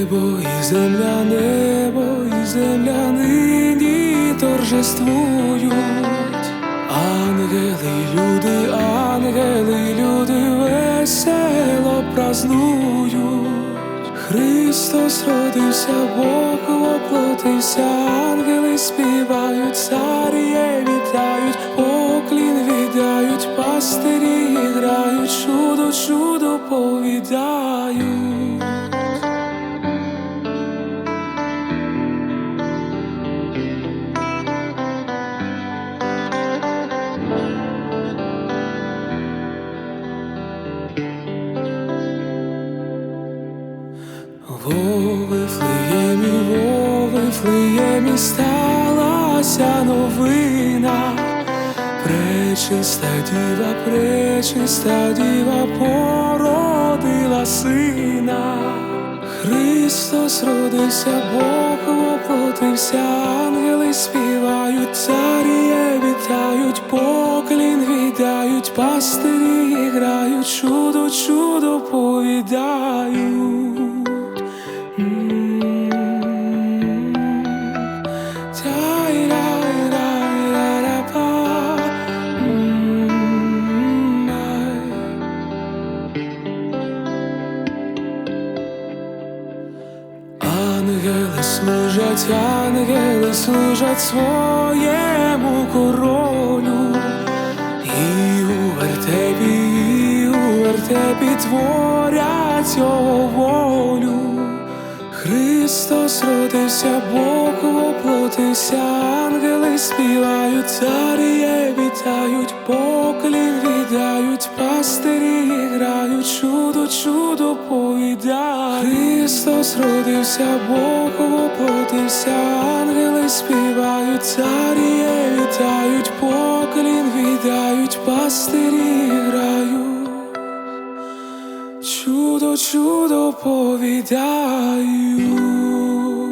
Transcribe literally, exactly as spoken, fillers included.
Небо і земля, небо і земля нині торжествують. Ангели й люди, ангели й люди весело празнують. Христос родився, Бог воплотився, ангели співають, царі вітають, поклін віддають, пастирі грають, чудо, чудо повідають. Во Вифлеємі, во Вифлеємі сталася новина. Пречиста діва, пречиста діва породила сина. Христос родився, Бог воплотився, ангели співають, царі вітають, поклін віддають, пастирі грають, чудо, чудо повідають. Ангели служать, ангели служать своєму королю, і у вертепі, і у вертепі творять його волю. Христос родився, Бог воплотився, ангели співають, царі вітають, поклін віддають, пастирі грають, чудо, чудо повідають. Христос родився, Бог воплотився, ангели співають, царі вітають, поклін віддають, пастирі грають, чудо, чудо повідають.